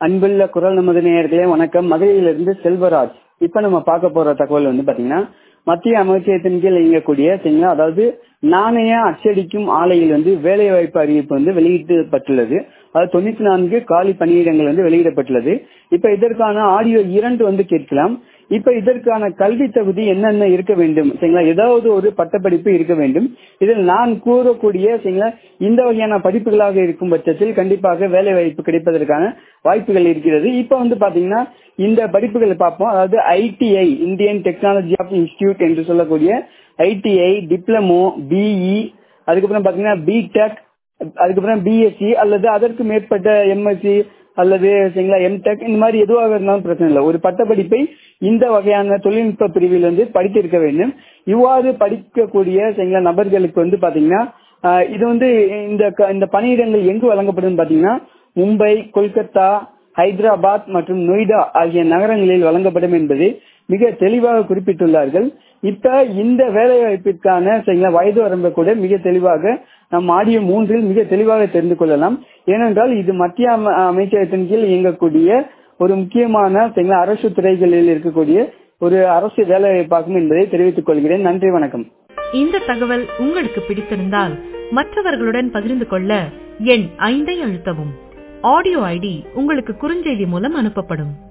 அன்புள்ள குரல் நமது நேயர்களே வணக்கம். மதுரையிலிருந்து செல்வராஜ். இப்ப நம்ம பார்க்க போற தகவல் பாத்தீங்கன்னா, மத்திய அமைச்சகத்தின் கீழ் இயங்கக்கூடிய சரிங்களா, அதாவது நாணய அச்சடிக்கும் ஆலையில் வேலை வாய்ப்பு அறிவிப்பு வெளியிடப்பட்டுள்ளது. அது 94 காலி பணியிடங்கள் வெளியிடப்பட்டுள்ளது. இப்ப இதற்கான ஆடியோ 2 கேட்கலாம். இப்ப இதற்கான கல்வி தகுதி என்னென்ன இருக்க வேண்டும் சரிங்களா, ஏதாவது ஒரு பட்டப்படிப்பு இருக்க வேண்டும். இதில் நான் கூறக்கூடிய சரிங்களா, இந்த வகையான படிப்புகளாக இருக்கும் பட்சத்தில் கண்டிப்பாக வேலை வாய்ப்பு கிடைப்பதற்கான வாய்ப்புகள் இருக்கிறது. இப்ப பாத்தீங்கன்னா இந்த படிப்புகளை பார்ப்போம். அதாவது ITI, Indian technology of institute என்று சொல்லக்கூடிய ஐடிஐ, டிப்ளமோ, பிஇ, அதுக்கப்புறம் பாத்தீங்கன்னா பிடெக், அதுக்கப்புறம் பிஎஸ்சி அல்லது அதற்கு மேற்பட்ட எம்எஸ்சி அல்லது எம்டெக், இந்த மாதிரி எதுவாக இருந்தாலும் பிரச்சனை இல்லை. ஒரு பட்டப்படிப்பை இந்த வகையான தொழில்நுட்ப பிரிவில் படித்திருக்க வேண்டும். இவ்வாறு படிக்கக்கூடிய நபர்களுக்கு பாத்தீங்கன்னா இது இந்த பணியிடங்கள் எங்கு வழங்கப்படும் பாத்தீங்கன்னா, மும்பை, கொல்கத்தா, ஹைதராபாத் மற்றும் நொய்டா ஆகிய நகரங்களில் வழங்கப்படும் என்பதை மிக தெளிவாக குறிப்பிட்டுள்ளார்கள். இப்ப இந்த வேலை வாய்ப்பிற்கான வயது வரம்பை கூட மிக தெளிவாக நம் ஆடியோ 3 மிக தெளிவாக தெரிந்து கொள்ளலாம். ஏனென்றால் இது மத்திய அமைச்சகத்தின் கீழ் இயங்கக்கூடிய ஒரு முக்கியமான அரசு துறைகளில் இருக்கக்கூடிய ஒரு அரசு வேலை வாய்ப்பாகும் என்பதை தெரிவித்துக் கொள்கிறேன். நன்றி, வணக்கம். இந்த தகவல் உங்களுக்கு பிடித்திருந்தால் மற்றவர்களுடன் பகிர்ந்து கொள்ள எண் 5 அழுத்தவும். ஆடியோ ஐடி உங்களுக்கு குறுஞ்செய்தி மூலம் அனுப்பப்படும்.